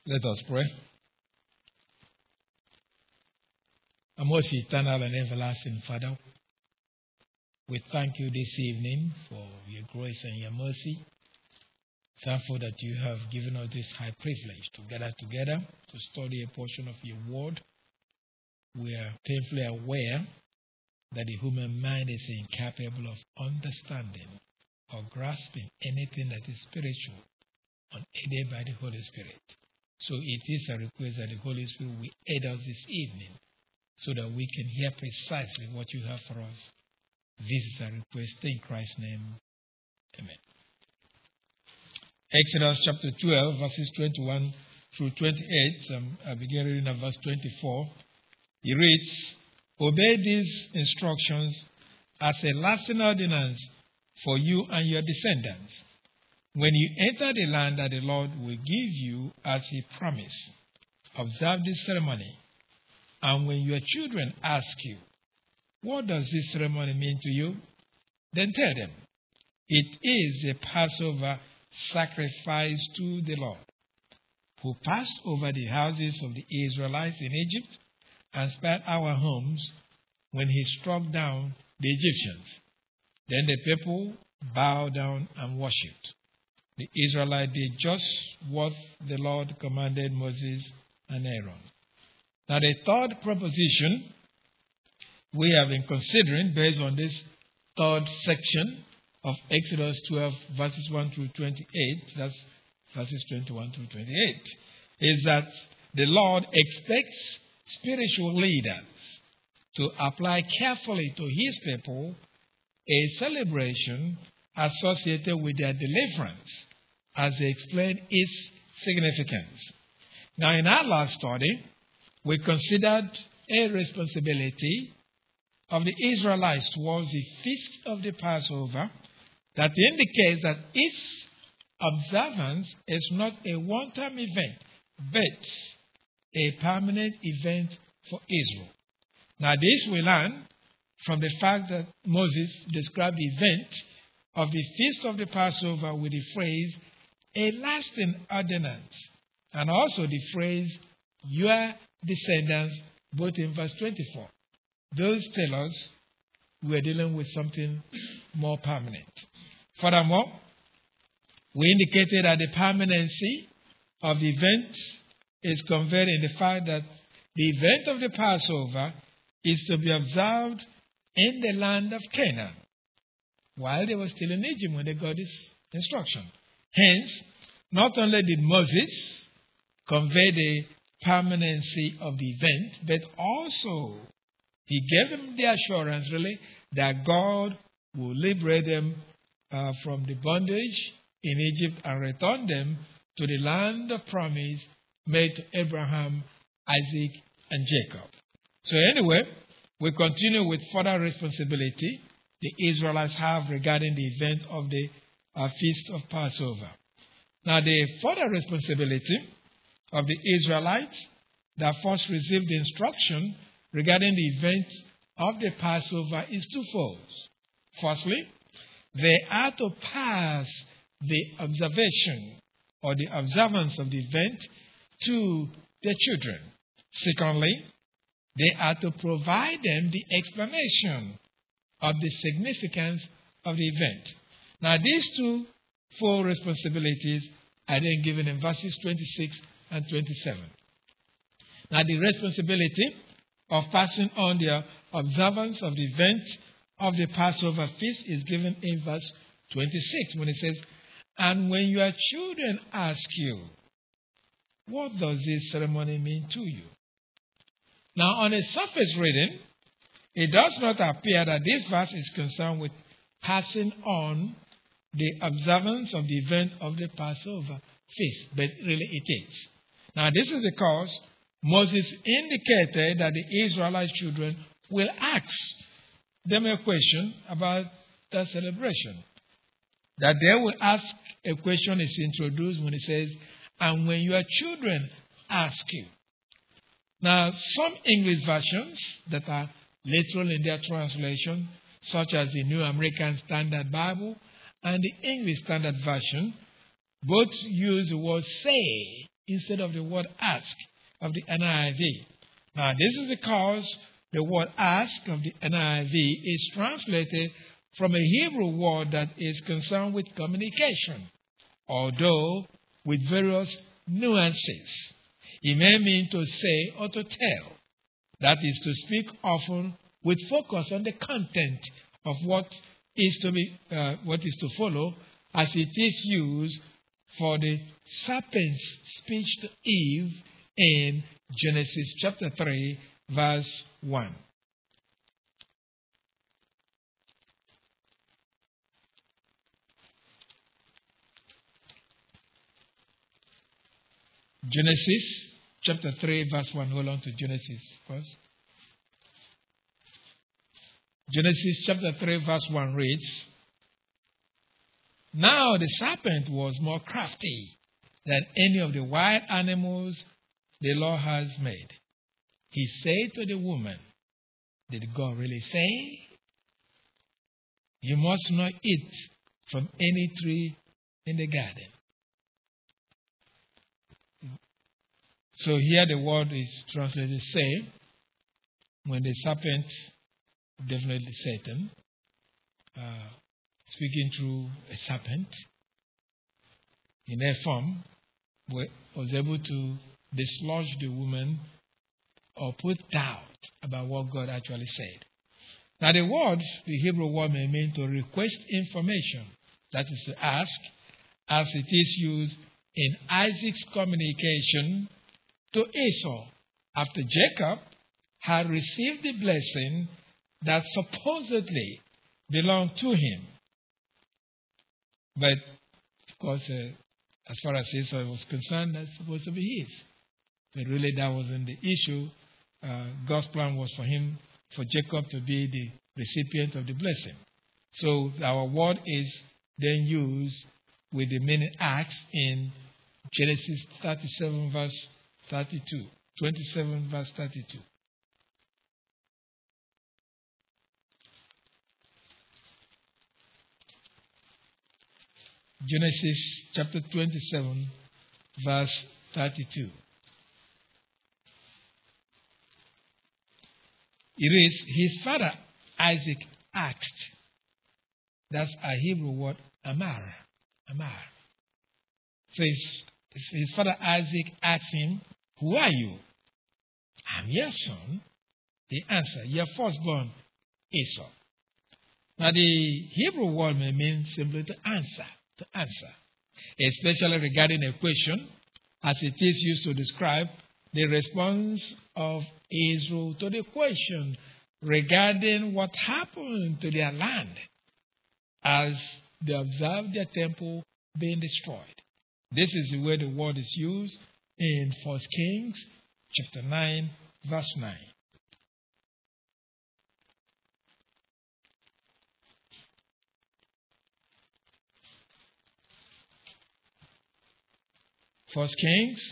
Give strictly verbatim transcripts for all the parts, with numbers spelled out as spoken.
Let us pray. Our most eternal and everlasting Father, we thank you this evening for your grace and your mercy. Thankful that you have given us this high privilege to gather together to study a portion of your word. We are painfully aware that the human mind is incapable of understanding or grasping anything that is spiritual unaided by the Holy Spirit. So it is a request that the Holy Spirit will aid us this evening so that we can hear precisely what you have for us. This is a request in Christ's name. Amen. Exodus chapter twelve, verses twenty-one through twenty-eight. Um, I begin reading at verse twenty-four. It reads, "Obey these instructions as a lasting ordinance for you and your descendants, when you enter the land that the Lord will give you as he promised. Observe this ceremony. And when your children ask you, 'What does this ceremony mean to you?' then tell them, 'It is a Passover sacrifice to the Lord, who passed over the houses of the Israelites in Egypt and spared our homes when he struck down the Egyptians.' Then the people bowed down and worshipped. The Israelites did just what the Lord commanded Moses and Aaron." Now, the third proposition we have been considering based on this third section of Exodus twelve, verses one through twenty-eight, that's verses twenty-one through twenty-eight, is that the Lord expects spiritual leaders to apply carefully to his people a celebration associated with their deliverance, as they explain its significance. Now, in our last study, we considered a responsibility of the Israelites towards the feast of the Passover that indicates that its observance is not a one-time event, but a permanent event for Israel. Now, this we learn from the fact that Moses described the event of the feast of the Passover with the phrase, "a lasting ordinance," and also the phrase, "your descendants," both in verse twenty-four. Those tell us we're dealing with something more permanent. Furthermore, we indicated that the permanency of the event is conveyed in the fact that the event of the Passover is to be observed in the land of Canaan, while they were still in Egypt when they got this instruction. Hence, not only did Moses convey the permanency of the event, but also he gave them the assurance, really, that God will liberate them uh, from the bondage in Egypt and return them to the land of promise made to Abraham, Isaac, and Jacob. So anyway, we continue with further responsibility the Israelites have regarding the event of the uh, Feast of Passover. Now, the further responsibility of the Israelites that first received the instruction regarding the event of the Passover is twofold. Firstly, they are to pass the observation or the observance of the event to their children. Secondly, they are to provide them the explanation of the significance of the event. Now, these two full responsibilities are then given in verses twenty-six and twenty-seven. Now, the responsibility of passing on the observance of the event of the Passover feast is given in verse twenty-six when it says, "And when your children ask you, 'What does this ceremony mean to you?'" Now, on a surface reading, it does not appear that this verse is concerned with passing on the observance of the event of the Passover feast, but really it is. Now, this is because Moses indicated that the Israelite children will ask them a question about the celebration. That they will ask a question is introduced when it says, "And when your children ask you." Now, some English versions that are literal in their translation, such as the New American Standard Bible and the English Standard Version, both use the word "say" instead of the word ask of the N I V. Now, this is because the word ask of the N I V is translated from a Hebrew word that is concerned with communication, although with various nuances. It may mean to say or to tell. That is to speak often with focus on the content of what is to be, uh, what is to follow, as it is used for the serpent's speech to Eve in Genesis chapter three, verse one. Genesis chapter three, verse one. Hold on to Genesis first. Genesis chapter three, verse one reads, "Now the serpent was more crafty than any of the wild animals the Lord has made. He said to the woman," did God really say? "You must not eat from any tree in the garden." So here the word is translated say, when the serpent, definitely Satan, uh, speaking through a serpent in a form, was able to dislodge the woman or put doubt about what God actually said. Now the word, the Hebrew word, may mean to request information, that is to ask, as it is used in Isaac's communication to Esau after Jacob had received the blessing that supposedly belonged to him. But, of course, uh, as far as Esau was concerned, that's supposed to be his. But really, that wasn't the issue. Uh, God's plan was for him, for Jacob to be the recipient of the blessing. So our word is then used with the meaning asked in Genesis thirty-seven, verse thirty-two. twenty-seven, verse thirty-two. Genesis chapter twenty-seven, verse thirty-two. It reads, "His father Isaac asked," that's a Hebrew word, Amar. Amar. So his, his father Isaac asked him, "Who are you?" "I'm your son." He answered, "Your firstborn, Esau." Now the Hebrew word may mean simply to answer, to answer, especially regarding a question, as it is used to describe the response of Israel to the question regarding what happened to their land as they observed their temple being destroyed. This is the way the word is used in First Kings chapter nine, verse nine. First Kings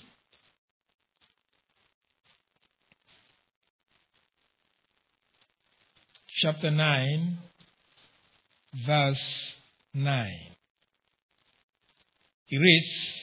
chapter nine, verse nine. It reads,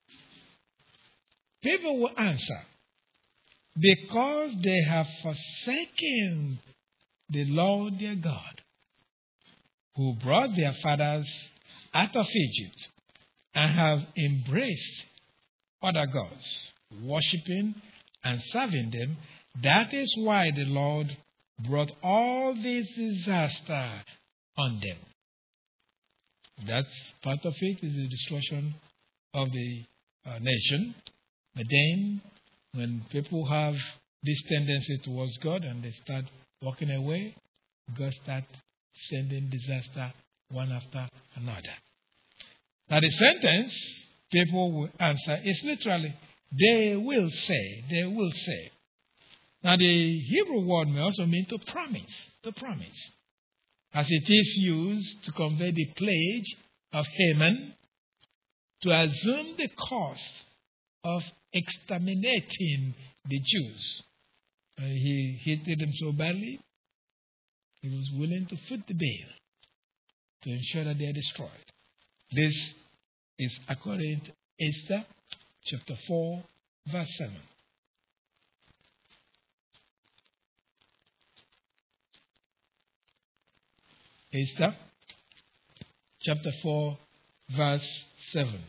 "People will answer, because they have forsaken the Lord their God, who brought their fathers out of Egypt, and have embraced other gods, worshipping and serving them. That is why the Lord brought all this disaster on them." That's part of it is the destruction of the uh, nation. But then, when people have this tendency towards God and they start walking away, God starts sending disaster one after another. Now the sentence, "people will answer," is literally, "they will say," they will say. Now the Hebrew word may also mean to promise, to promise, as it is used to convey the pledge of Haman to assume the cost of exterminating the Jews. Uh, he hated them so badly, he was willing to foot the bill to ensure that they are destroyed. This is according to Esther chapter four, verse seven. Esther, chapter four, verse seven.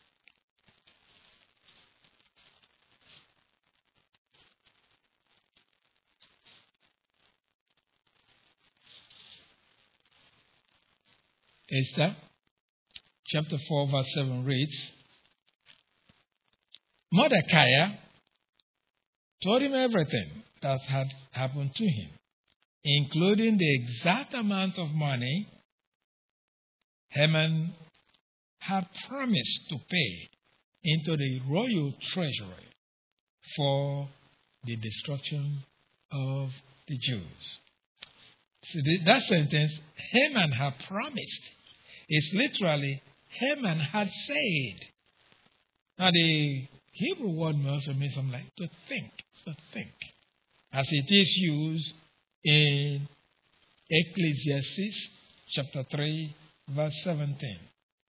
Esther, chapter four, verse seven reads, Mordecai told him everything that had happened to him, including the exact amount of money Haman had promised to pay into the royal treasury for the destruction of the Jews. So the, that sentence, Haman had promised, is literally Haman had said. Now the Hebrew word may also mean something like to think, to think, as it is used in Ecclesiastes chapter three, verse seventeen.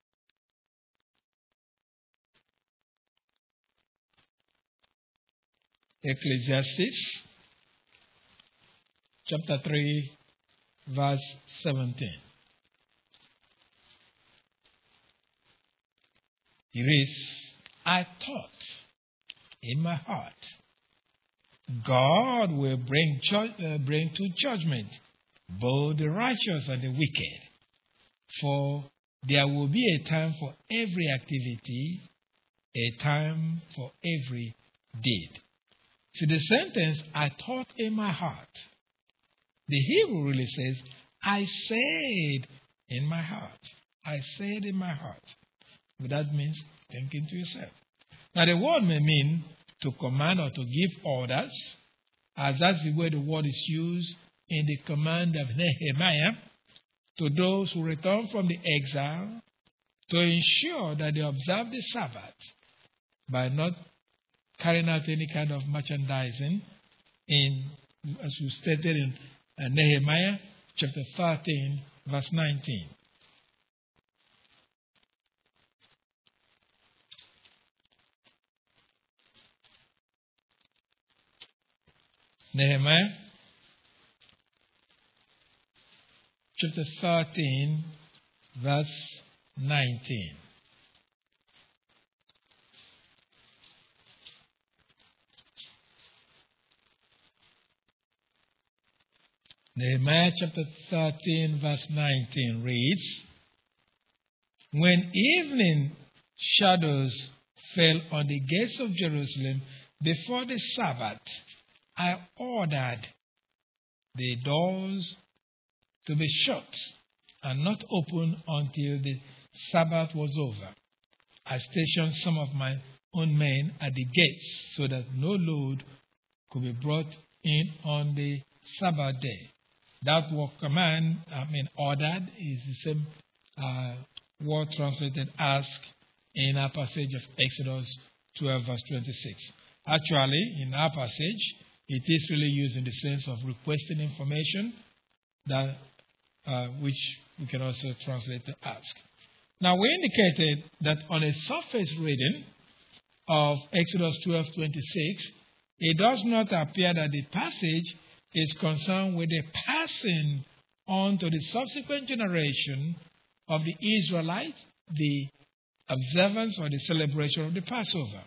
Ecclesiastes chapter three, verse seventeen. It reads, I thought in my heart, God will bring, ju- uh, bring to judgment both the righteous and the wicked, for there will be a time for every activity, a time for every deed. So the sentence, I thought in my heart, the Hebrew really says, I said in my heart. I said in my heart. But that means thinking to yourself. Now the word may mean to command or to give orders, as that's the way the word is used in the command of Nehemiah to those who return from the exile to ensure that they observe the Sabbath by not carrying out any kind of merchandising, in, as we stated in uh, Nehemiah chapter thirteen, verse nineteen. Nehemiah chapter thirteen, verse nineteen. Nehemiah chapter thirteen, verse nineteen reads, When evening shadows fell on the gates of Jerusalem before the Sabbath, I ordered the doors to be shut and not open until the Sabbath was over. I stationed some of my own men at the gates so that no load could be brought in on the Sabbath day. That word command, I mean ordered, is the same uh, word translated ask in our passage of Exodus twelve, verse twenty-six. Actually, in our passage, it is really used in the sense of requesting information, that uh, which we can also translate to ask. Now, we indicated that on a surface reading of Exodus twelve twenty-six, it does not appear that the passage is concerned with the passing on to the subsequent generation of the Israelites, the observance or the celebration of the Passover,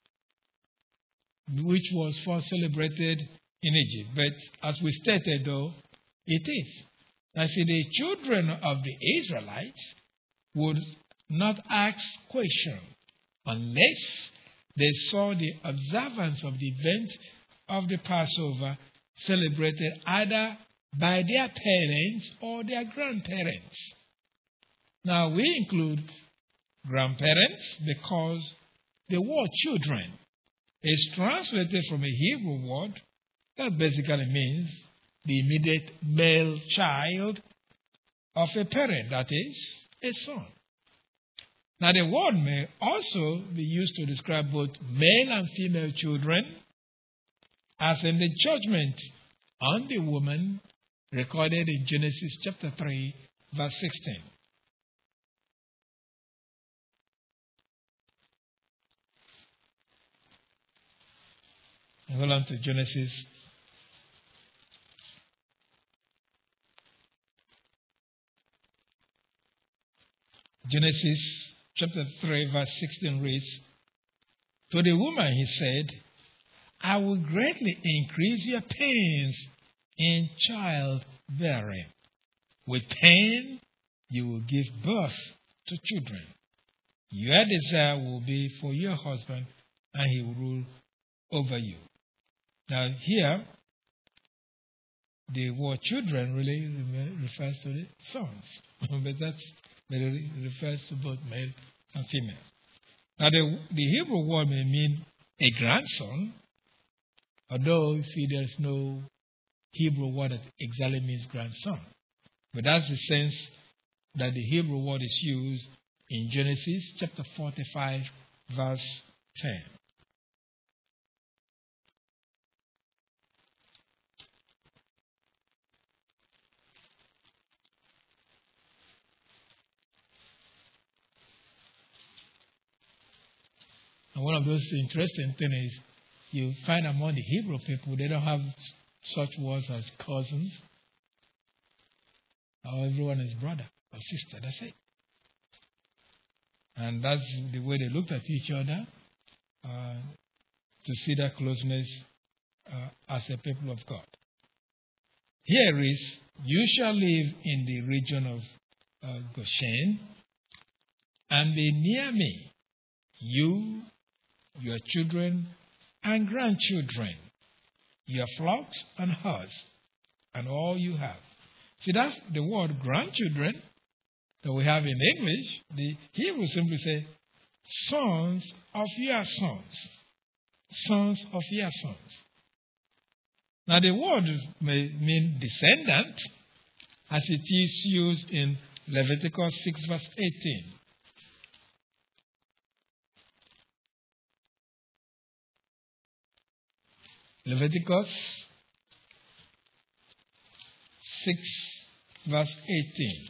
which was first celebrated in Egypt. But as we stated, though, it is. I see the children of the Israelites would not ask questions unless they saw the observance of the event of the Passover celebrated either by their parents or their grandparents. Now, we include grandparents because the word children is translated from a Hebrew word that basically means the immediate male child of a parent, that is, a son. Now, the word may also be used to describe both male and female children, as in the judgment on the woman recorded in Genesis chapter three, verse sixteen. Hold on to Genesis. Genesis chapter three, verse sixteen reads, "To the woman he said, I will greatly increase your pains in childbearing. With pain you will give birth to children. Your desire will be for your husband, and he will rule over you." Now here, the word children really refers to the sons, but that's but it refers to both male and female. Now the, the Hebrew word may mean a grandson, although you see there's no Hebrew word that exactly means grandson. But that's the sense that the Hebrew word is used in Genesis chapter forty-five, verse ten. And one of those interesting things is you find among the Hebrew people, they don't have such words as cousins, or everyone is brother or sister. That's it. And that's the way they looked at each other, uh, to see that closeness uh, as a people of God. Here is, "You shall live in the region of uh, Goshen, and be near me, you, your children and grandchildren, your flocks and herds, and all you have." See, that's the word grandchildren that we have in English. The Hebrew simply say, "sons of your sons." Sons of your sons. Now the word may mean descendant, as it is used in Leviticus six, verse eighteen. Leviticus six, verse eighteen.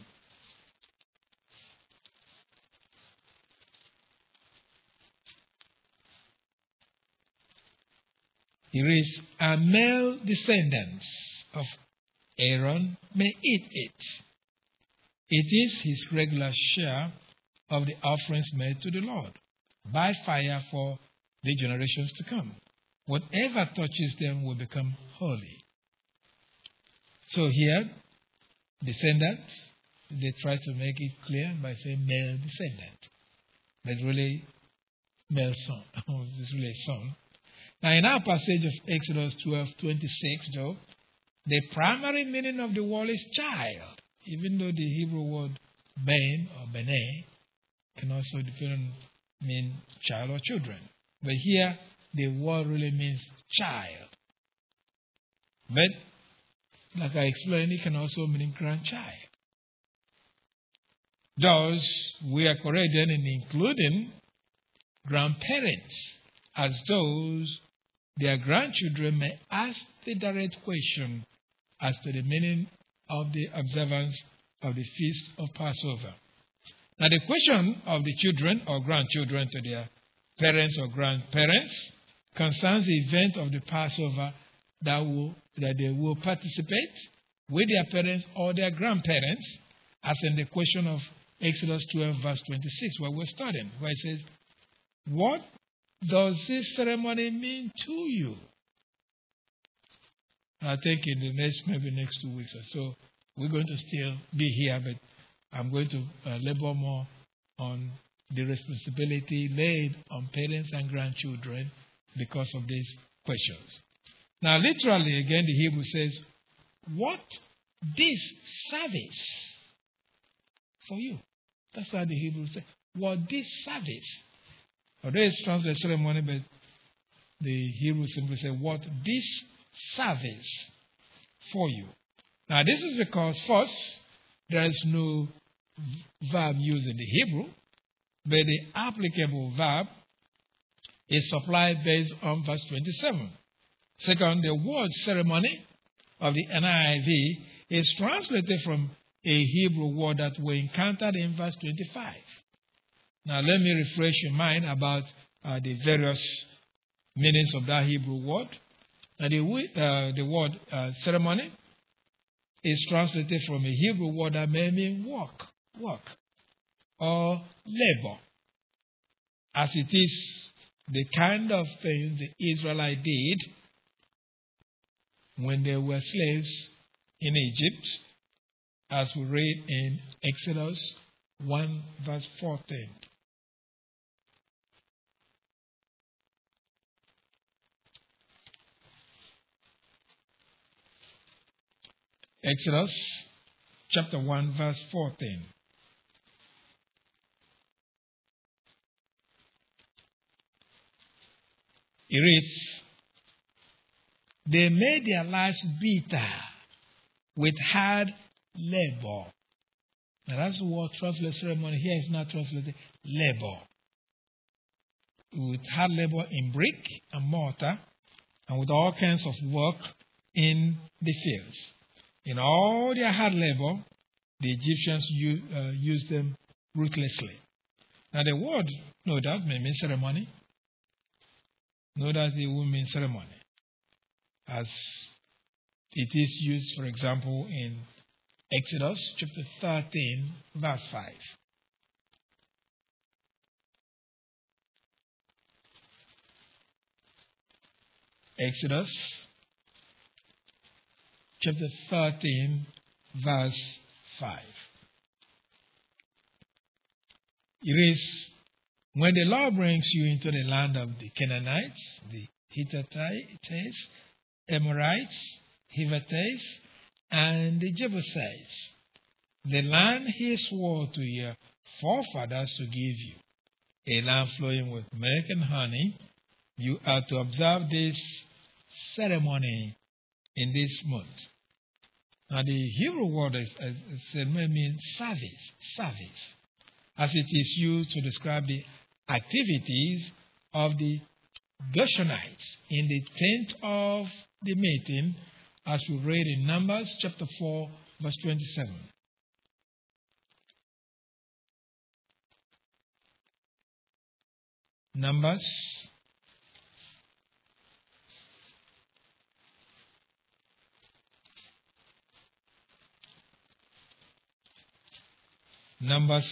It reads, "And male descendants of Aaron may eat it. It is his regular share of the offerings made to the Lord by fire for the generations to come. Whatever touches them will become holy." So here, descendants, they try to make it clear by saying male descendant. But really, male son. It's really a son. Now, in our passage of Exodus twelve twenty-six, though, the primary meaning of the word is child, even though the Hebrew word ben or bene can also mean child or children. But here, the word really means child. But, like I explained, it can also mean grandchild. Thus, we are correct then in including grandparents as those their grandchildren may ask the direct question as to the meaning of the observance of the feast of Passover. Now, the question of the children or grandchildren to their parents or grandparents concerns the event of the Passover that will that they will participate with their parents or their grandparents, as in the question of Exodus twelve, verse twenty-six, where we're studying, where it says, "What does this ceremony mean to you?" I think in the next, maybe next two weeks or so, we're going to still be here, but I'm going to uh, labor more on the responsibility laid on parents and grandchildren because of these questions. Now, literally, again, the Hebrew says, "What this service for you?" That's how the Hebrew says, "What this service." Although it's translated ceremony, but the Hebrew simply say, "What this service for you." Now, this is because, first, there is no verb used in the Hebrew, but the applicable verb is supplied based on verse twenty-seven. Second, the word ceremony of the N I V is translated from a Hebrew word that we encountered in verse twenty-five. Now, let me refresh your mind about uh, the various meanings of that Hebrew word. Now, the, uh, the word uh, ceremony is translated from a Hebrew word that may mean work, work, or labor, as it is the kind of thing the Israelites did when they were slaves in Egypt, as we read in Exodus one, verse fourteen. Exodus chapter one, verse fourteen. It reads, they made their lives bitter with hard labor. Now that's the word translated ceremony. Here is not translated labor. With hard labor in brick and mortar, and with all kinds of work in the fields. In all their hard labor, the Egyptians u- uh, used them ruthlessly. Now the word, no doubt, may mean ceremony. No doubt it will mean ceremony. As it is used, for example, in Exodus chapter thirteen, verse five. Exodus chapter thirteen, verse five. It is, when the Lord brings you into the land of the Canaanites, the Hittites, Amorites, Hivites, and the Jebusites, the land he swore to your forefathers to give you, a land flowing with milk and honey, you are to observe this ceremony in this month. Now the Hebrew word is, as I said, means service, service, as it is used to describe the activities of the Gershonites in the tent of the meeting, as we read in Numbers chapter four, verse twenty-seven. Numbers Numbers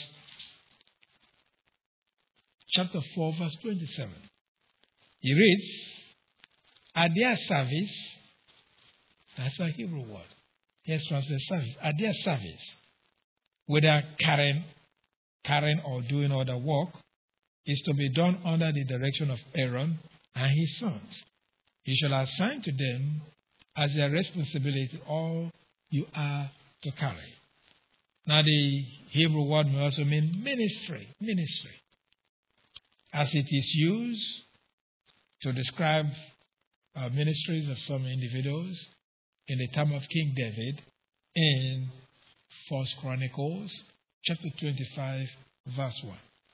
chapter four, verse twenty-seven. He reads, at their service, that's a Hebrew word. Yes, translated service. At their service, whether carrying, carrying or doing other work, is to be done under the direction of Aaron and his sons. You shall assign to them as their responsibility all you are to carry. Now the Hebrew word may also mean ministry, ministry, as it is used to describe uh, ministries of some individuals in the time of King David in First Chronicles chapter twenty-five, verse one.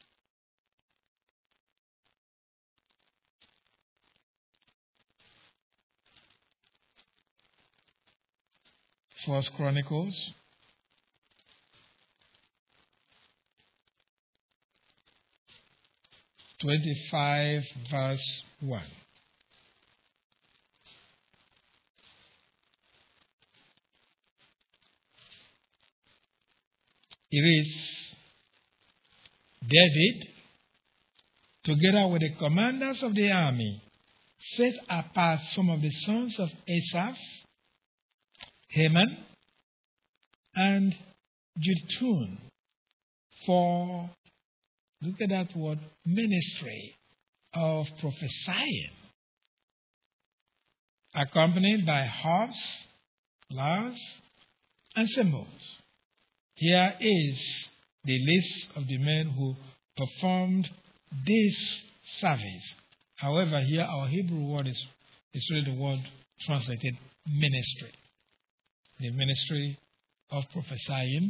First Chronicles twenty-five, verse one. It is, David, together with the commanders of the army, set apart some of the sons of Asaph, Heman, and Jeduthun for, look at that word, ministry of prophesying, accompanied by harps, lyres, and cymbals. Here is the list of the men who performed this service. However, here our Hebrew word is, is really the word translated ministry. The ministry of prophesying.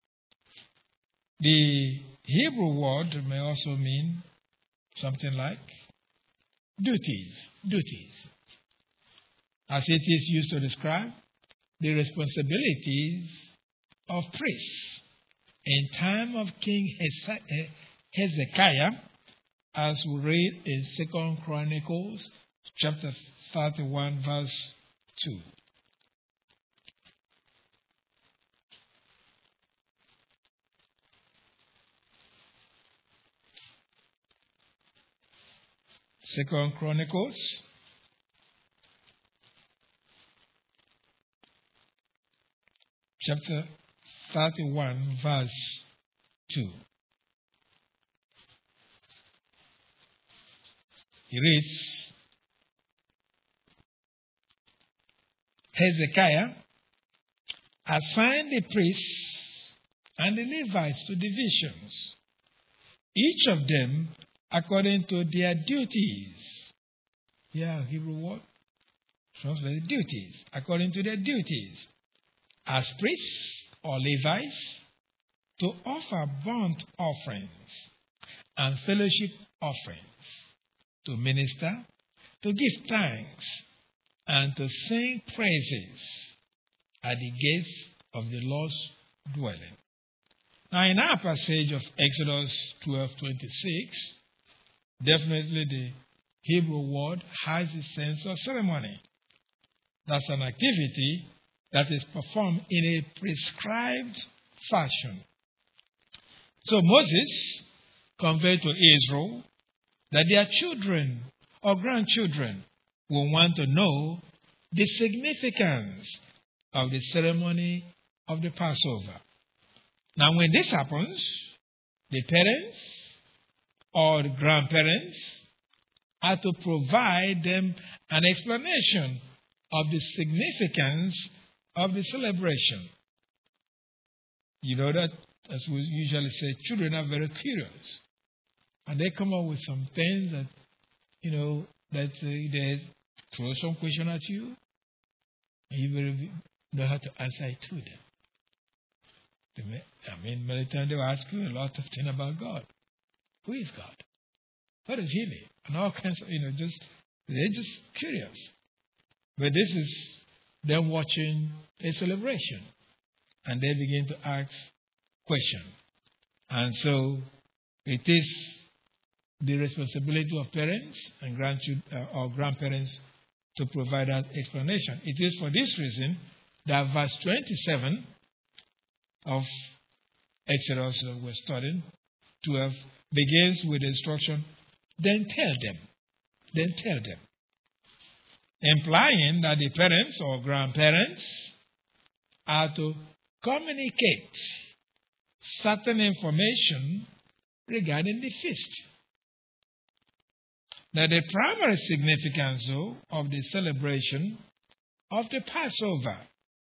The Hebrew word may also mean something like duties, duties, as it is used to describe the responsibilities of priests in time of King Hezekiah, as we read in Second Chronicles chapter thirty-one, verse two. Second Chronicles, chapter thirty-one, verse two. He reads, Hezekiah assigned the priests and the Levites to divisions, each of them according to their duties. Yeah, Hebrew word translated duties, according to their duties, as priests or Levites, to offer burnt offerings and fellowship offerings, to minister, to give thanks, and to sing praises at the gates of the Lord's dwelling. Now, in our passage of Exodus twelve twenty-six, definitely the Hebrew word has a sense of ceremony. That's an activity that is performed in a prescribed fashion. So Moses conveyed to Israel that their children or grandchildren will want to know the significance of the ceremony of the Passover. Now, when this happens, the parents or the grandparents are to provide them an explanation of the significance of the celebration. You know that, as we usually say, children are very curious. And they come up with some things that, you know, that uh, they throw some question at you, and you really know how to answer it to them. They may, I mean, many times they will ask you a lot of things about God. Who is God? What does He mean? And all kinds of, you know, just, they're just curious. But this is them watching a celebration, and they begin to ask questions. And so it is the responsibility of parents and grandchildren uh, or grandparents to provide that explanation. It is for this reason that verse twenty-seven of Exodus that we're studying, twelve, begins with the instruction, then tell them. Then tell them. Implying that the parents or grandparents are to communicate certain information regarding the feast. Now, the primary significance, though, of the celebration of the Passover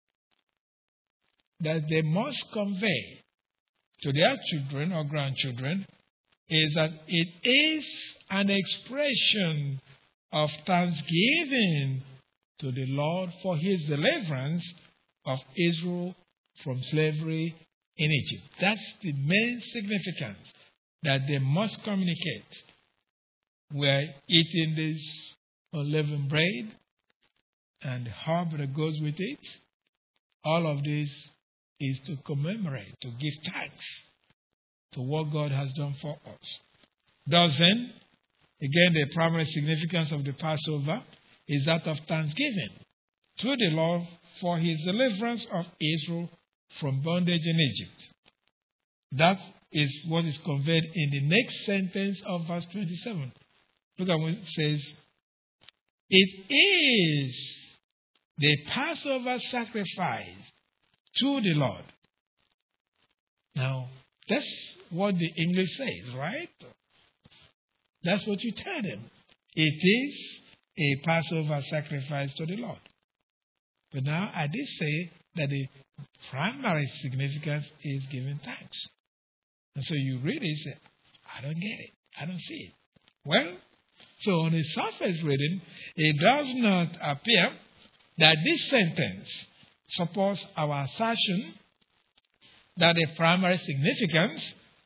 that they must convey to their children or grandchildren is that it is an expression of thanksgiving to the Lord for His deliverance of Israel from slavery in Egypt. That's the main significance that they must communicate. We're eating this unleavened bread and the herb that goes with it. All of this is to commemorate, to give thanks to what God has done for us. Thus then, again, the primary significance of the Passover is that of thanksgiving to the Lord for His deliverance of Israel from bondage in Egypt. That is what is conveyed in the next sentence of verse twenty-seven. Look at what it says. It is the Passover sacrifice to the Lord. Now, that's what the English says, right? That's what you tell them. It is a Passover sacrifice to the Lord. But now I did say that the primary significance is giving thanks. And so you read it and say, I don't get it. I don't see it. Well, so on the surface reading, it does not appear that this sentence supports our assertion that the primary significance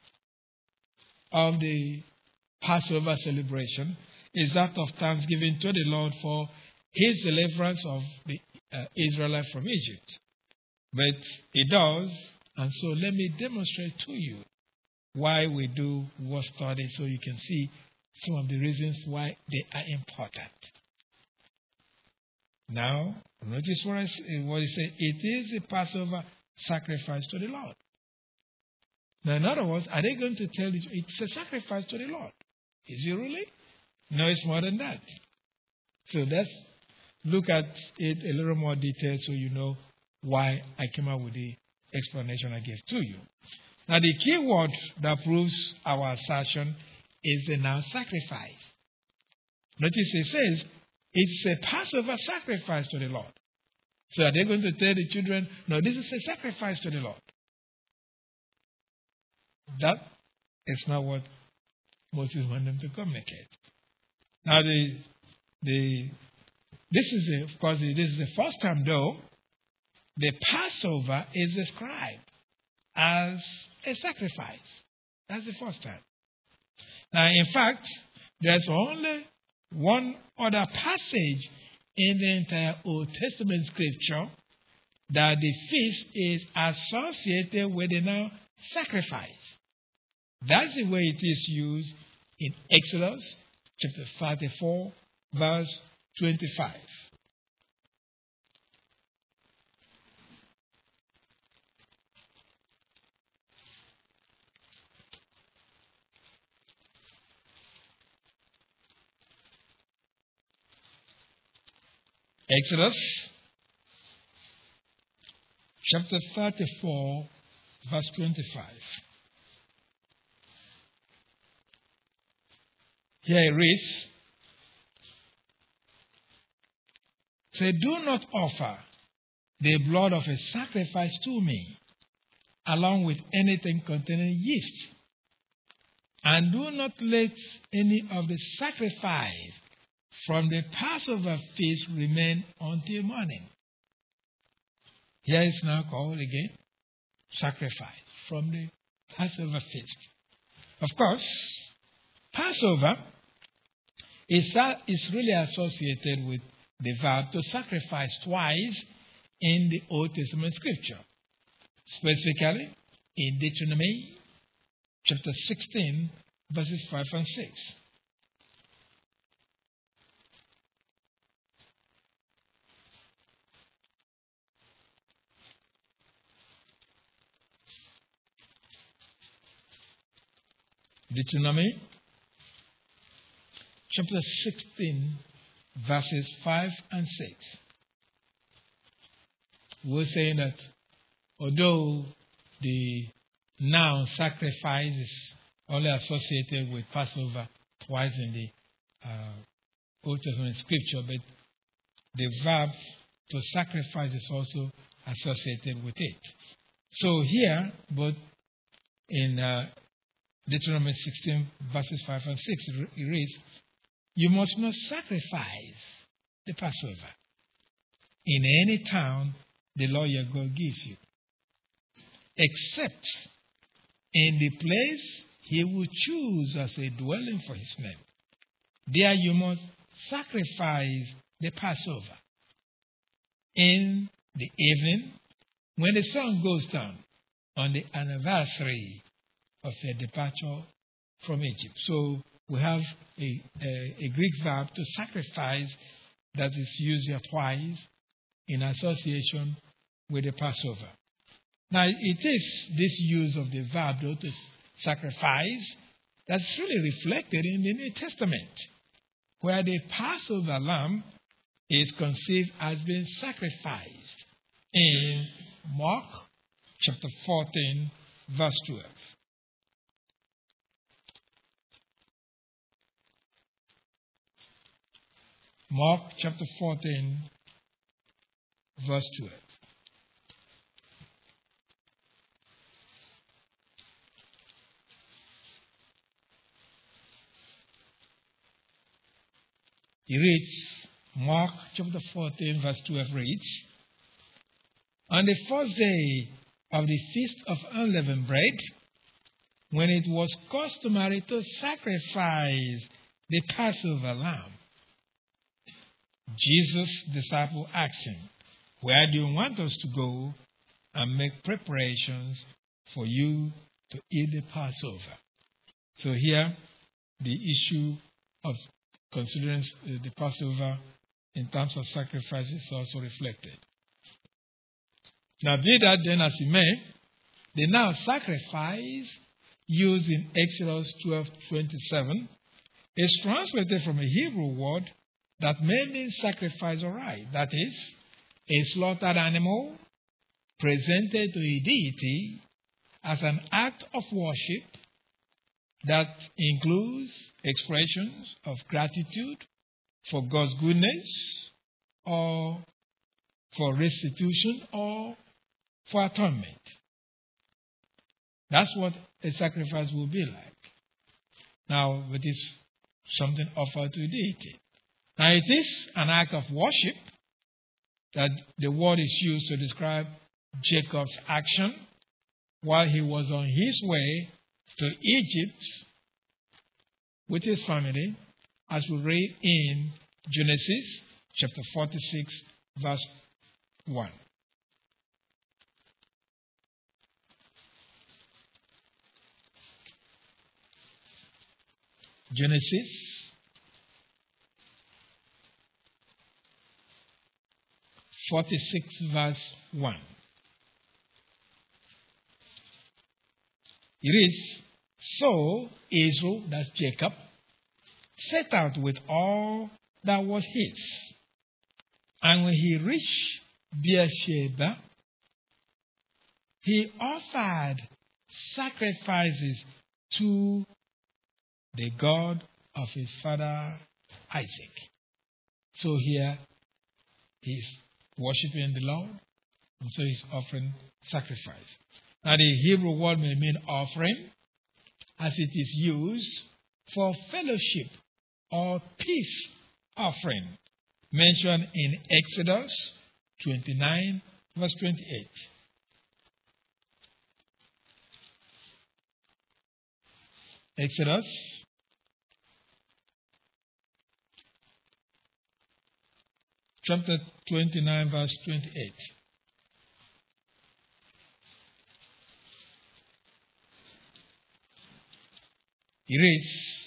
of the Passover celebration is that of thanksgiving to the Lord for His deliverance of the uh, Israelites from Egypt. But it does, and so let me demonstrate to you why we do word study so you can see some of the reasons why they are important. Now, notice what, I, what he said. It is a Passover sacrifice to the Lord. Now, in other words, are they going to tell you it's a sacrifice to the Lord? Is it really? No, it's more than that. So let's look at it a little more detail so you know why I came up with the explanation I gave to you. Now, the key word that proves our assertion is the noun sacrifice. Notice it says it's a Passover sacrifice to the Lord. So are they going to tell the children, no, this is a sacrifice to the Lord? That is not what Moses wanted them to communicate. Now, the the this is, a, of course, this is the first time, though, the Passover is described as a sacrifice. That's the first time. Now, in fact, there's only one other passage in the entire Old Testament scripture that the feast is associated with the noun sacrifice. That's the way it is used in Exodus chapter thirty-four, verse twenty-five. Exodus chapter thirty-four, verse twenty-five. Here it reads, say, do not offer the blood of a sacrifice to me, along with anything containing yeast, and do not let any of the sacrifice from the Passover feast remain until morning. Here is now called again sacrifice from the Passover feast. Of course, Passover is, is really associated with the verb to sacrifice twice in the Old Testament scripture, specifically in Deuteronomy chapter sixteen, verses five and six. Deuteronomy chapter sixteen, verses five and six. We're saying that although the noun sacrifice is only associated with Passover twice in the uh, Old Testament scripture, but the verb to sacrifice is also associated with it. So here, both in uh, Deuteronomy sixteen, verses five and six, it reads, you must not sacrifice the Passover in any town the Lord your God gives you, except in the place he will choose as a dwelling for his name. There you must sacrifice the Passover in the evening when the sun goes down on the anniversary of their departure from Egypt. So we have a, a, a Greek verb to sacrifice that is used here twice in association with the Passover. Now, it is this use of the verb though, to sacrifice that's really reflected in the New Testament, where the Passover lamb is conceived as being sacrificed in Mark chapter fourteen, verse twelve. Mark chapter fourteen, verse twelve. He reads, Mark chapter fourteen, verse twelve reads, on the first day of the Feast of Unleavened Bread, when it was customary to sacrifice the Passover lamb, Jesus' disciple asked him, where do you want us to go and make preparations for you to eat the Passover? So here, the issue of considering the Passover in terms of sacrifice is also reflected. Now, be that then as it may, the now sacrifice used in Exodus twelve twenty-seven is translated from a Hebrew word that may mean sacrifice aright. That is, a slaughtered animal presented to a deity as an act of worship that includes expressions of gratitude for God's goodness, or for restitution, or for atonement. That's what a sacrifice will be like. Now, it is something offered to a deity. Now, it is an act of worship that the word is used to describe Jacob's action while he was on his way to Egypt with his family, as we read in Genesis chapter forty-six, verse one. Genesis forty-six, verse one. It is, so Israel, that's Jacob, set out with all that was his. And when he reached Beersheba, he offered sacrifices to the God of his father Isaac. So here he's worshiping the Lord, and so he's offering sacrifice. Now the Hebrew word may mean offering, as it is used for fellowship or peace offering, mentioned in Exodus twenty-nine, verse twenty-eight. Exodus chapter twenty-nine, verse twenty-eight. It reads,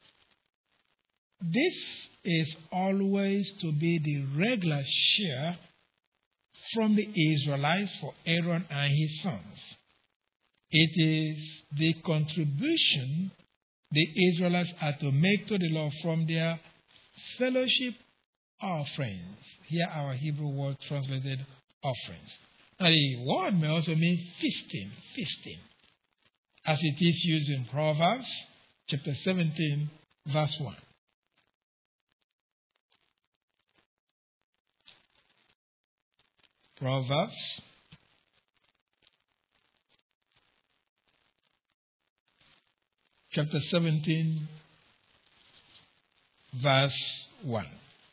this is always to be the regular share from the Israelites for Aaron and his sons. It is the contribution the Israelites are to make to the Lord from their fellowship offerings. Here our Hebrew word translated offerings. Now the word may also mean feasting, feasting, as it is used in Proverbs chapter seventeen, verse one. Proverbs chapter seventeen, verse one.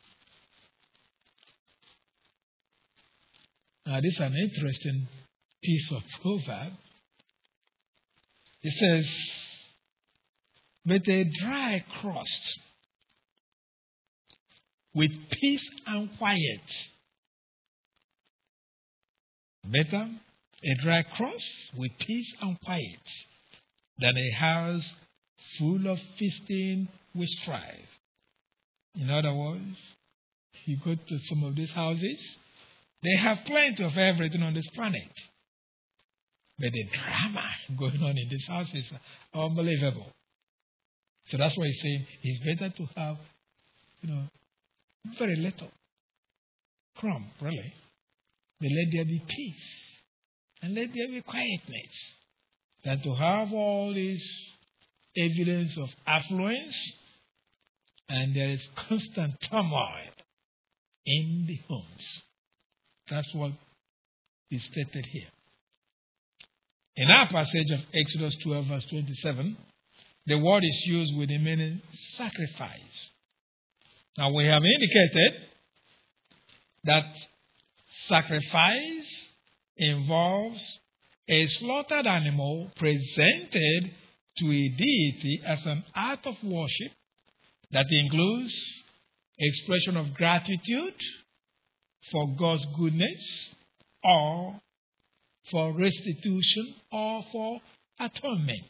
Now, this is an interesting piece of proverb. It says, but a dry crust with peace and quiet. Better a dry crust with peace and quiet than a house full of feasting with strife. In other words, you go to some of these houses, they have plenty of everything on this planet. But the drama going on in these houses is unbelievable. So that's why he's saying it's better to have, you know, very little crumb, really. But let there be peace and let there be quietness than to have all this evidence of affluence and there is constant turmoil in the homes. That's what is stated here. In our passage of Exodus twelve, verse twenty-seven, the word is used with the meaning sacrifice. Now we have indicated that sacrifice involves a slaughtered animal presented to a deity as an act of worship that includes expression of gratitude for God's goodness, or for restitution, or for atonement.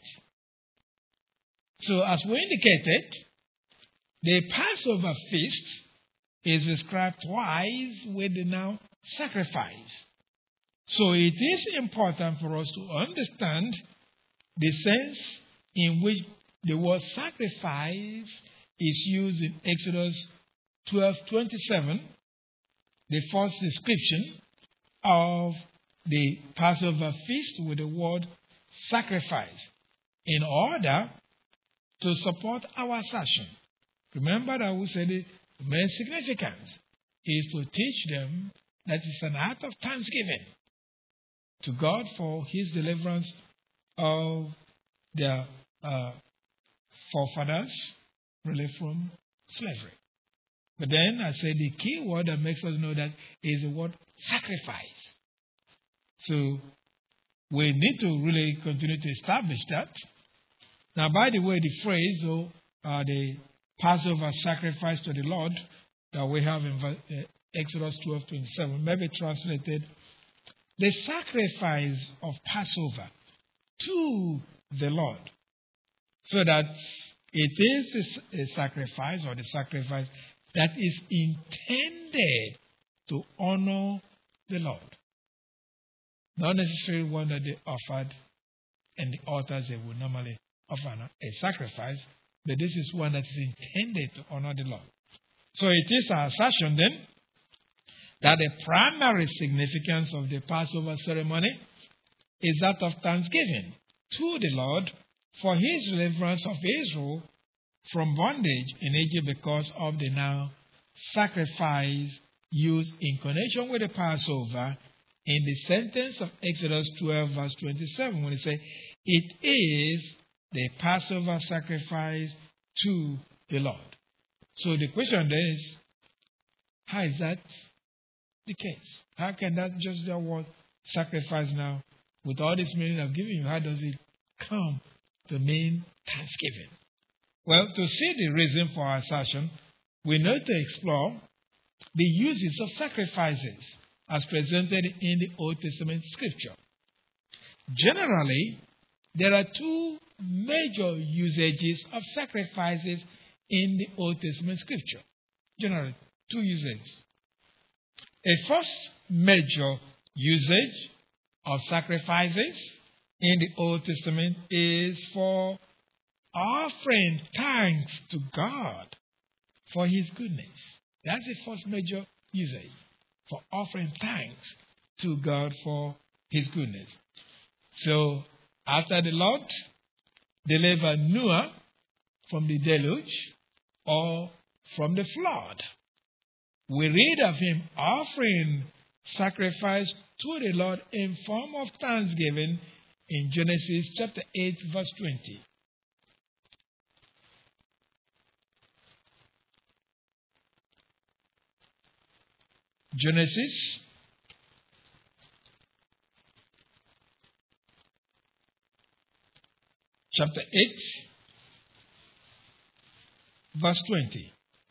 So as we indicated, the Passover feast is described twice with the noun sacrifice. So it is important for us to understand the sense in which the word sacrifice is used in Exodus twelve twenty-seven, the first description of the Passover feast with the word sacrifice, in order to support our assertion. Remember that we said the main significance is to teach them that it's an act of thanksgiving to God for his deliverance of their uh, forefathers, really from slavery. But then I said the key word that makes us know that is the word sacrifice. So we need to really continue to establish that. Now, by the way, the phrase, or uh, the Passover sacrifice to the Lord that we have in uh, Exodus twelve twenty-seven may be translated, the sacrifice of Passover to the Lord. So that it is a sacrifice, or the sacrifice that is intended to honor the Lord. Not necessarily one that they offered in the altars they would normally offer a sacrifice, but this is one that is intended to honor the Lord. So it is our assertion then that the primary significance of the Passover ceremony is that of thanksgiving to the Lord for his deliverance of Israel from bondage in Egypt because of the now sacrifice used in connection with the Passover in the sentence of Exodus twelve verse twenty-seven, when it says, it is the Passover sacrifice to the Lord. So the question then is, how is that the case? How can that just that word sacrifice now, with all this meaning I've given you, how does it come to mean thanksgiving? Well, to see the reason for our assertion, we need to explore the uses of sacrifices as presented in the Old Testament scripture. Generally, there are two major usages of sacrifices in the Old Testament scripture. Generally, two usages. A first major usage of sacrifices in the Old Testament is for offering thanks to God for his goodness. That's the first major usage, for offering thanks to God for his goodness. So, after the Lord delivered Noah from the deluge or from the flood, we read of him offering sacrifice to the Lord in form of thanksgiving in Genesis chapter eight, verse twenty. Genesis chapter eight, verse twenty.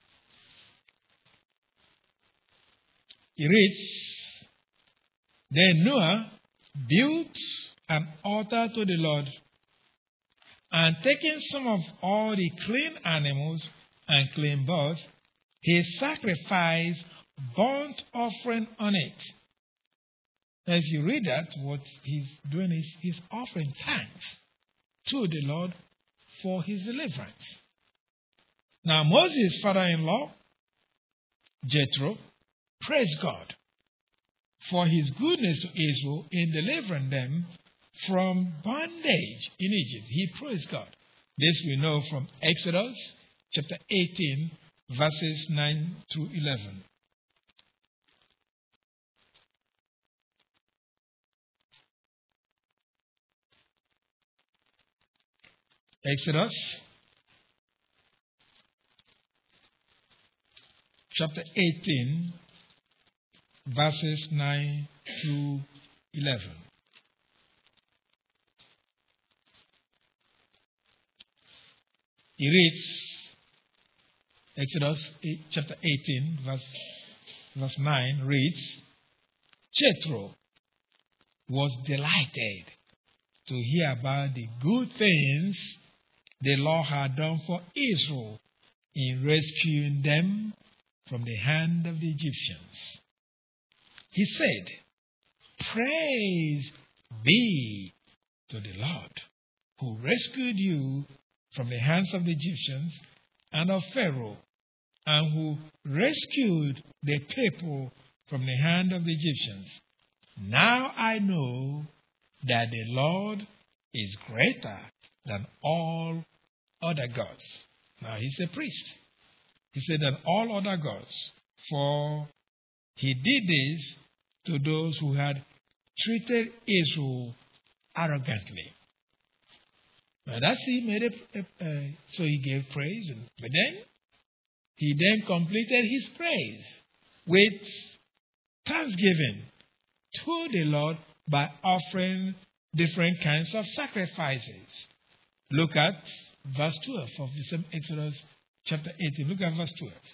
It reads, then Noah built an altar to the Lord, and taking some of all the clean animals and clean birds, he sacrificed burnt offering on it. Now, if you read that, what he's doing is he's offering thanks to the Lord for his deliverance. Now, Moses' father-in-law, Jethro, praised God for his goodness to Israel in delivering them from bondage in Egypt. He praised God. This we know from Exodus chapter eighteen, verses nine to eleven. Exodus chapter eighteen, verses nine to eleven. He reads, Exodus eight, chapter eighteen, verse, verse nine reads, Jethro was delighted to hear about the good things the Lord had done for Israel in rescuing them from the hand of the Egyptians. He said, "Praise be to the Lord, who rescued you from the hands of the Egyptians and of Pharaoh, and who rescued the people from the hand of the Egyptians. Now I know that the Lord is greater than all other gods." Now he's a priest. He said, "than all other gods, for he did this to those who had treated Israel arrogantly." Now that's he made it, uh, so he gave praise, and, but then he then completed his praise with thanksgiving to the Lord by offering different kinds of sacrifices. Look at verse twelve of the same Exodus chapter eighteen. Look at verse twelve.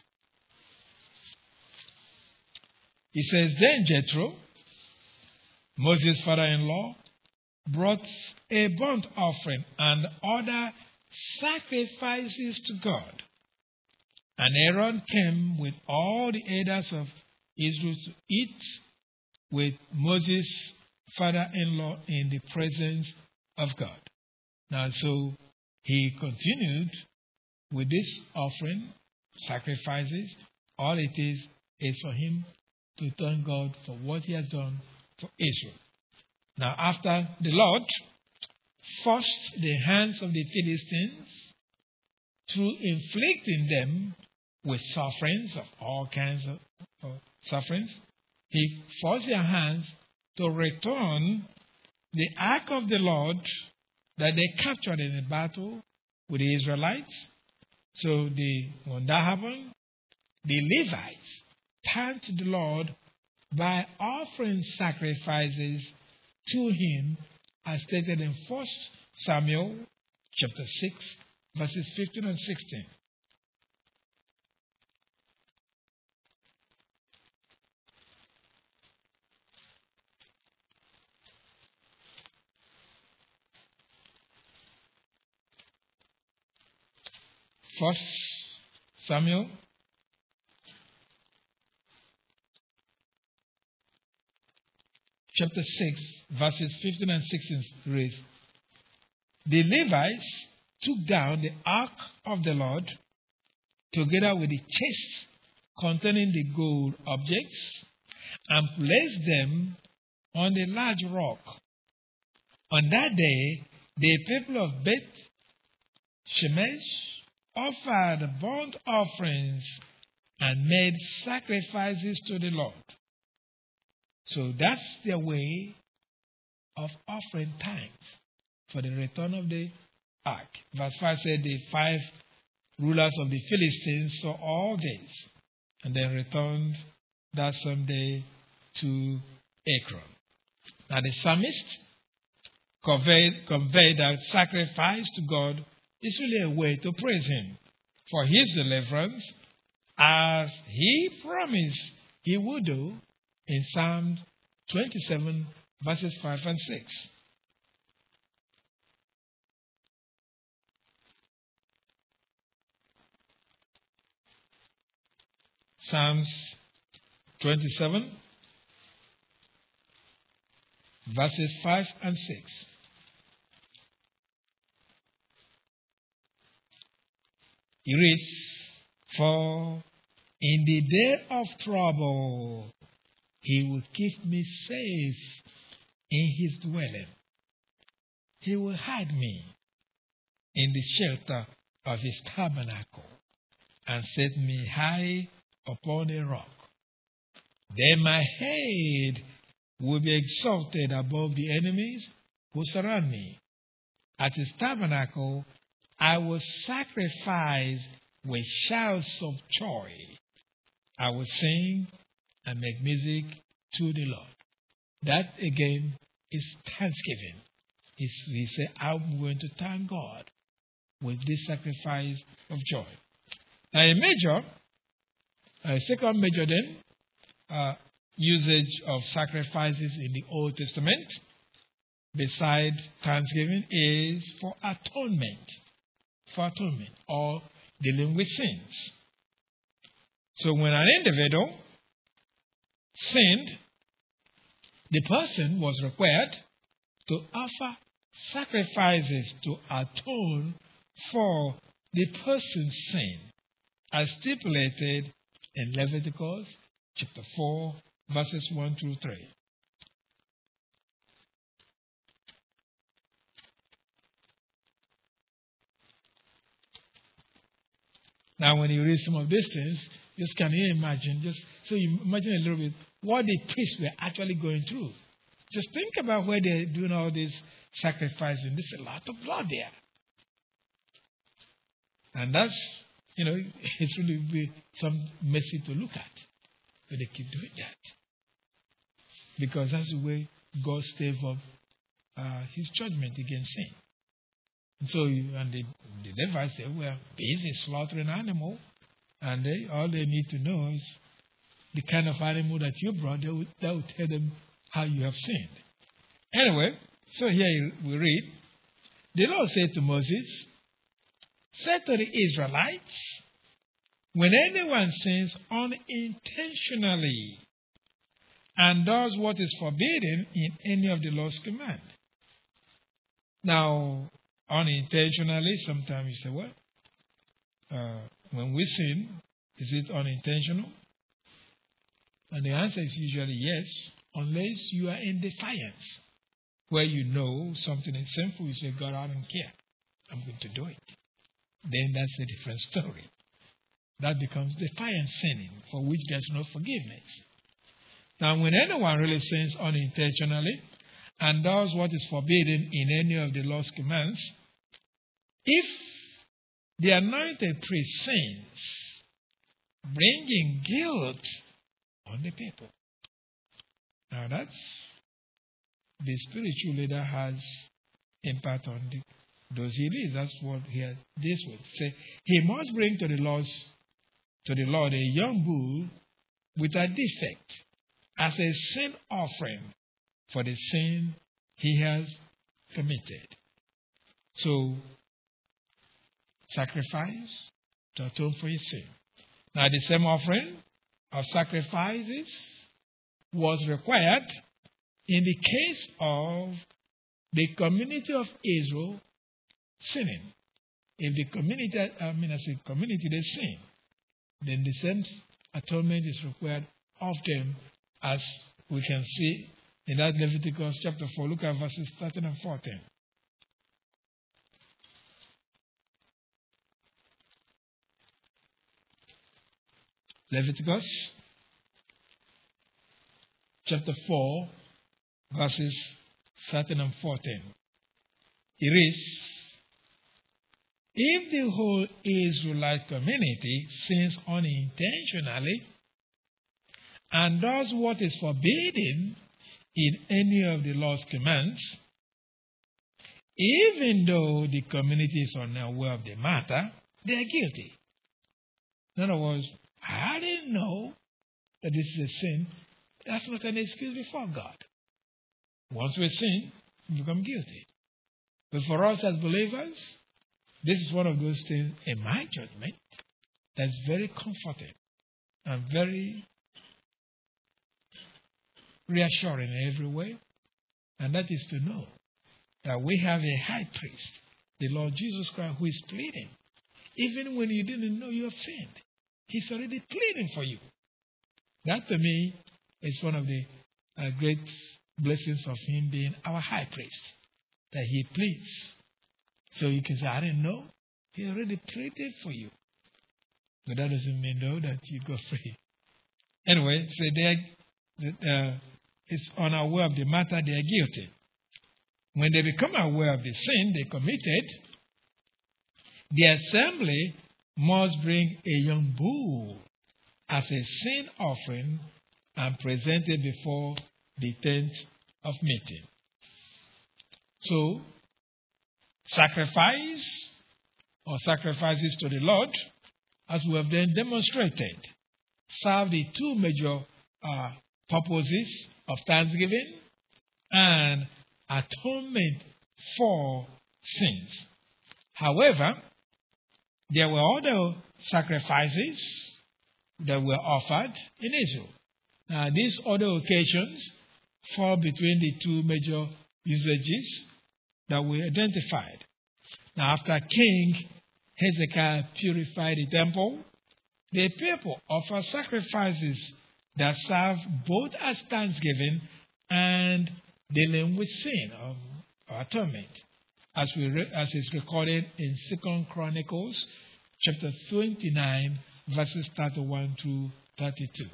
He says, "Then Jethro, Moses' father-in-law, brought a burnt offering and other sacrifices to God. And Aaron came with all the elders of Israel to eat with Moses' father-in-law in the presence of God." Now, so he continued with this offering, sacrifices. All it is is for him to thank God for what he has done for Israel. Now, after the Lord forced the hands of the Philistines through inflicting them with sufferings of all kinds of, of sufferings, he forced their hands to return the ark of the Lord that they captured in a battle with the Israelites. So the, when that happened, the Levites turned to the Lord by offering sacrifices to him, as stated in First Samuel chapter six, verses fifteen and sixteen. First Samuel chapter six, verses fifteen and sixteen reads, "The Levites took down the ark of the Lord, together with the chest containing the gold objects, and placed them on the large rock. On that day, the people of Beth Shemesh offered burnt offerings and made sacrifices to the Lord." So that's their way of offering thanks for the return of the ark. Verse five said the five rulers of the Philistines saw all this and then returned that same day to Ekron. Now the psalmist conveyed, conveyed that sacrifice to God is really a way to praise him for his deliverance, as he promised he would do in Psalm twenty-seven, verses five and six. Psalms twenty-seven, verses five and six. He reads, "For in the day of trouble, he will keep me safe in his dwelling. He will hide me in the shelter of his tabernacle and set me high upon a rock. Then my head will be exalted above the enemies who surround me. At his tabernacle I will sacrifice with shouts of joy. I will sing and make music to the Lord." That again is thanksgiving. It's, we say, I'm going to thank God with this sacrifice of joy. Now, a major, a second major then, uh, usage of sacrifices in the Old Testament, beside thanksgiving, is for atonement, for atonement, or dealing with sins. So when an individual sinned, the person was required to offer sacrifices to atone for the person's sin, as stipulated in Leviticus chapter four, verses one through three. Now, when you read some of these things, just can you imagine, just so you imagine a little bit what the priests were actually going through. Just think about where they're doing all this sacrificing. There's a lot of blood there. And that's, you know, it's really be some messy to look at. But they keep doing that. Because that's the way God staves up uh, his judgment against sin. And so, you, and the, the Levites say, well, busy slaughtering animal. And they, all they need to know is the kind of animal that you brought. That will, that will tell them how you have sinned. Anyway, so here we read, the Lord said to Moses, say to the Israelites, when anyone sins unintentionally and does what is forbidden in any of the Lord's command. Now, unintentionally, sometimes you say, well, uh, when we sin, is it unintentional? And the answer is usually yes, unless you are in defiance, where you know something is sinful, you say, God, I don't care. I'm going to do it. Then that's a different story. That becomes defiant sinning, for which there's no forgiveness. Now, when anyone really sins unintentionally and does what is forbidden in any of the Lord's commands, if the anointed priest sins, bringing guilt on the people. Now, that's the spiritual leader has impact on the, those he leads. That's what he has this would say. He must bring to the Lord's to the Lord a young bull with a defect as a sin offering for the sin he has committed. So, sacrifice to atone for his sin. Now, the same offering of sacrifices was required in the case of the community of Israel sinning. If the community, I mean, I say community, they sin, then the same atonement is required of them, as we can see in that Leviticus chapter four. Look at verses thirteen and fourteen. Leviticus chapter four, verses thirteen and fourteen. It reads, if the whole Israelite community sins unintentionally and does what is forbidden in any of the Lord's commands, even though the community is unaware of the matter, they are guilty. In other words, I didn't know that this is a sin. That's not an excuse before God. Once we sin, we become guilty. But for us as believers, this is one of those things, in my judgment, that's very comforting and very reassuring in every way. And that is to know that we have a high priest, the Lord Jesus Christ, who is pleading. Even when you didn't know you have sinned, he's already pleading for you. That to me is one of the uh, great blessings of him being our high priest, that he pleads. So you can say, I didn't know. He already pleaded for you. But that doesn't mean, though, that you go free. Anyway, so they are, uh, it's unaware of the matter, they are guilty. When they become aware of the sin they committed, the assembly must bring a young bull as a sin offering and present it before the tent of meeting. So, sacrifice or sacrifices to the Lord, as we have then demonstrated, serve the two major uh, purposes of thanksgiving and atonement for sins. However, there were other sacrifices that were offered in Israel. Now, these other occasions fall between the two major usages that we identified. Now, after King Hezekiah purified the temple, the people offer sacrifices that serve both as thanksgiving and dealing with sin or atonement, as we re- as is recorded in Second Chronicles chapter twenty-nine, verses thirty-one to thirty-two.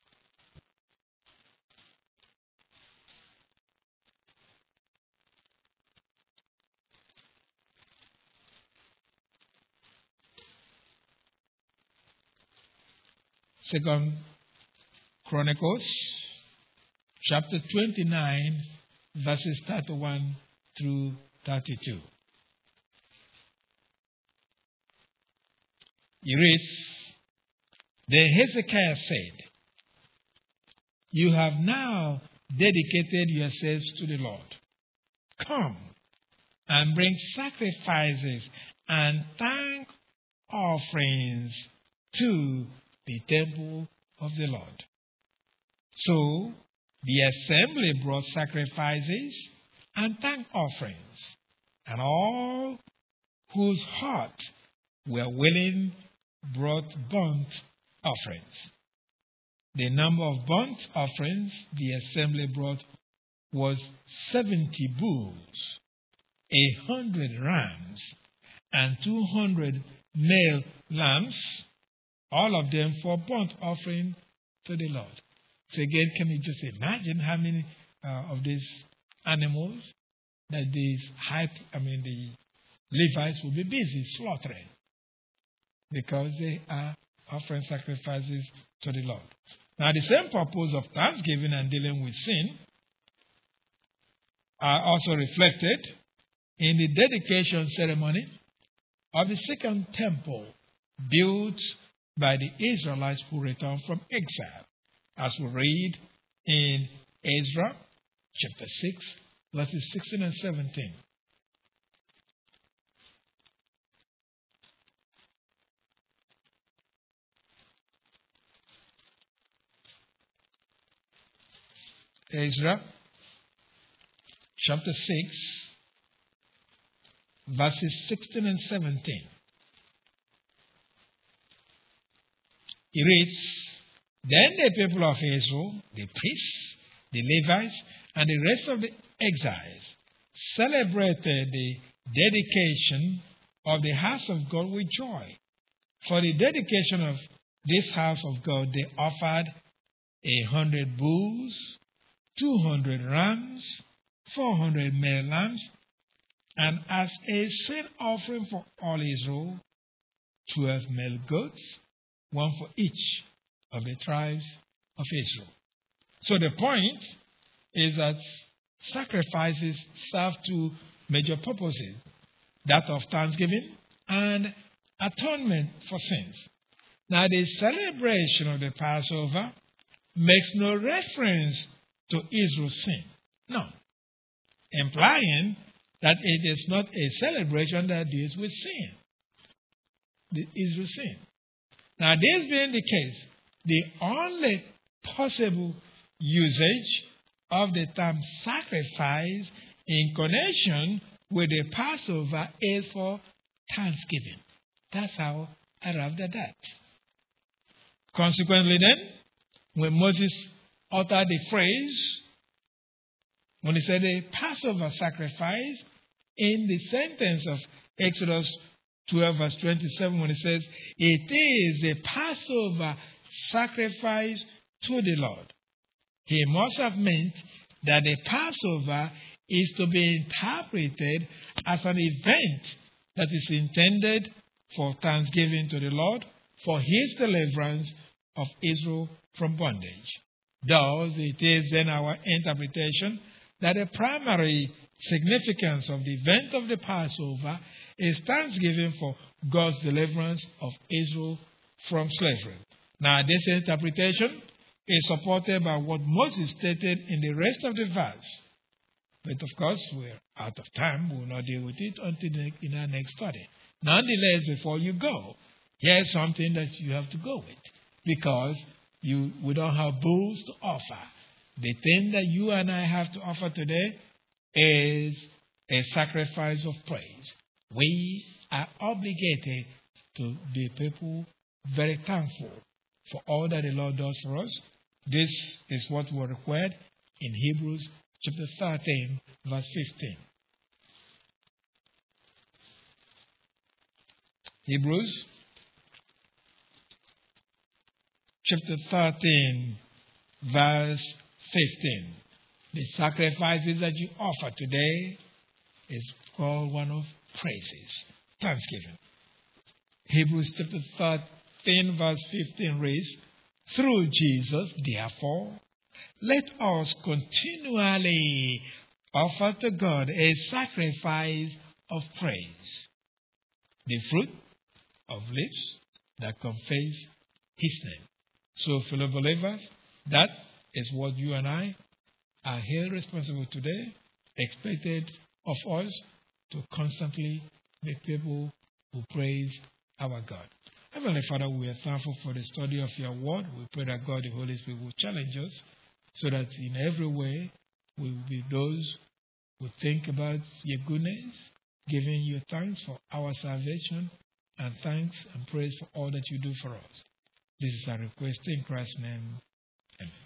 Second Chronicles chapter twenty-nine, verses thirty-one through thirty-two. It reads, Then Hezekiah said, You have now dedicated yourselves to the Lord. Come and bring sacrifices and thank offerings to the temple of the Lord. So the assembly brought sacrifices and thank offerings, and all whose hearts were willing brought burnt offerings. The number of burnt offerings the assembly brought was seventy bulls, a hundred rams, and two hundred male lambs, all of them for burnt offering to the Lord. So again, can you just imagine how many uh, of these animals that these high, I mean the Levites will be busy slaughtering, because they are offering sacrifices to the Lord. Now, the same purpose of thanksgiving and dealing with sin are also reflected in the dedication ceremony of the second temple built by the Israelites who returned from exile, as we read in Ezra chapter six, verses sixteen and seventeen. Ezra chapter six, verses sixteen and seventeen. It reads, Then the people of Israel, the priests, the Levites, and the rest of the exiles celebrated the dedication of the house of God with joy. For the dedication of this house of God, they offered a hundred bulls, two hundred rams, four hundred male lambs, and as a sin offering for all Israel, twelve male goats, one for each of the tribes of Israel. So the point is that sacrifices serve two major purposes, that of thanksgiving and atonement for sins. Now, the celebration of the Passover makes no reference to Israel's sin. No. Implying that it is not a celebration that deals with sin, the Israel's sin. Now, this being the case, the only possible usage of the term sacrifice in connection with the Passover is for thanksgiving. That's how I arrived at that. Consequently, then, when Moses uttered the phrase, when he said the Passover sacrifice, in the sentence of Exodus twelve, verse twenty-seven, when it says, It is a Passover sacrifice to the Lord, he must have meant that the Passover is to be interpreted as an event that is intended for thanksgiving to the Lord for his deliverance of Israel from bondage. Thus, it is then our interpretation that the primary significance of the event of the Passover is thanksgiving for God's deliverance of Israel from slavery. Now, this interpretation is supported by what Moses stated in the rest of the verse. But of course, we're out of time. We will not deal with it until in our next study. Nonetheless, before you go, here's something that you have to go with. because you we don't have bulls to offer. The thing that you and I have to offer today is a sacrifice of praise. We are obligated to be people very thankful for all that the Lord does for us. This is what we're required in Hebrews chapter thirteen, verse fifteen. Hebrews chapter thirteen, verse fifteen. The sacrifices that you offer today is called one of praises, thanksgiving. Hebrews chapter thirteen, verse fifteen reads, "Through Jesus, therefore, let us continually offer to God a sacrifice of praise, the fruit of lips that confess His name." So, fellow believers, that is what you and I are here responsible today, expected of us to constantly be people who praise our God. Heavenly Father, we are thankful for the study of your word. We pray that God, the Holy Spirit, will challenge us so that in every way we will be those who think about your goodness, giving you thanks for our salvation, and thanks and praise for all that you do for us. This is our request in Christ's name. Amen.